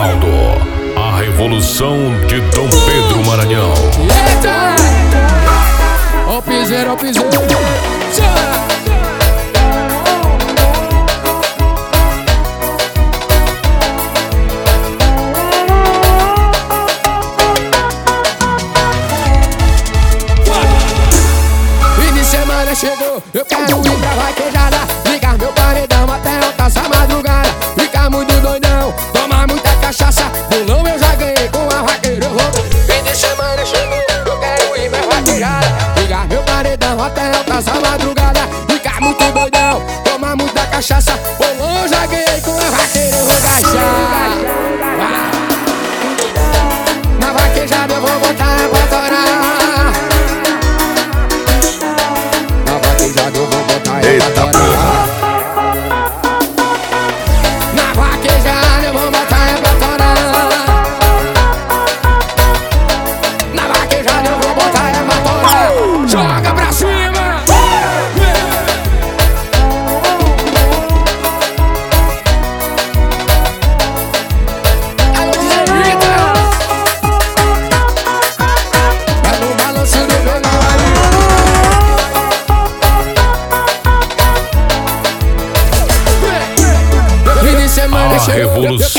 Ronaldo, a revolução de Dom Pedro Maranhão. Eita! Ó o piseiro, ó o piseiro. Fim de semana chegou, eu quero ir pra vaquejada, ligar meu paredão até altas a madrugada. Ficar muito doidão, tomar muita cachaça, bolão eu já ganhei com a vaqueira, eu vou. Fim de semana chegou, eu quero ir pra vaquejada, ligar meu paredão até altas a madrugada. Ficar muito doidão, tomar muita cachaça, bolão eu já ganhei com a vaqueira, eu vou gastar. Na vaquejada eu vou botar pra torar. Na vaquejada eu vou botar pra torar. Na vaquejada eu vou botar pra torar. Na vaquejada eu vou botar pra torar. Joga pra cima! A revolução